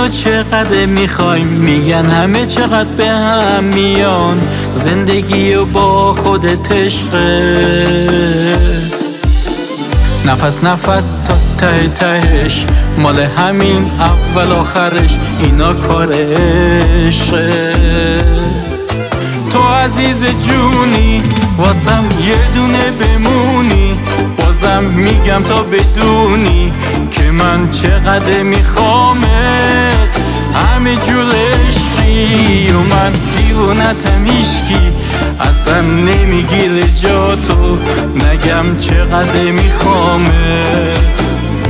تو چقدر میخوایم، میگن همه چقدر به هم میان، زندگی و با خودت عشقه. نفس نفس تا ته تهش، مال همین اول آخرش، اینا کار عشقه. تو عزیز جونی، واسم یه دونه بمونی، بازم میگم تا بدونی که من چقدر میخوامت، همه جور عشقی و من دیوونتم، هیشکی اصلا نمیگیره جا تو، نگم چقدر میخوامت.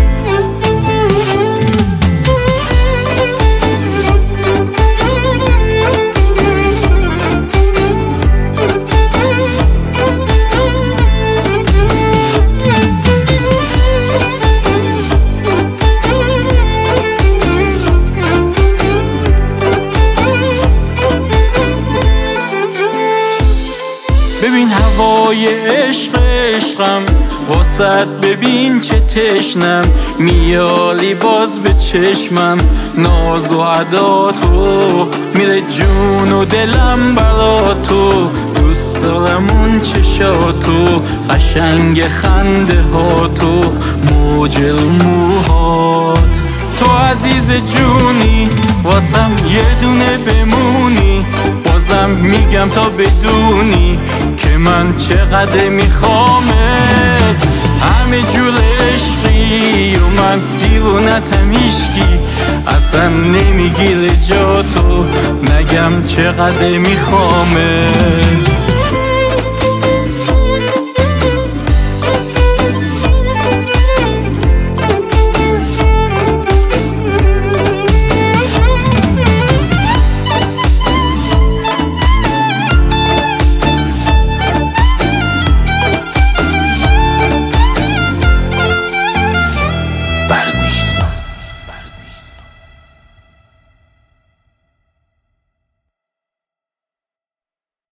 ببین هوای عشق عشقم، واسط ببین چه تشنم، میالی باز به چشمم، ناز و عدا تو، میره جون و دلم برا تو، دوست دارم اون چشاتو، قشنگ خنده ها تو، موج موهات. تو عزیز جونی، واسم یه دونه بمونی، بازم میگم تا بدونی که من چقدر میخوامت، همه جور عشقی و من دیوونتم، هیشکی اصلا نمیگیره جا تو، نگم چقدر میخوامت.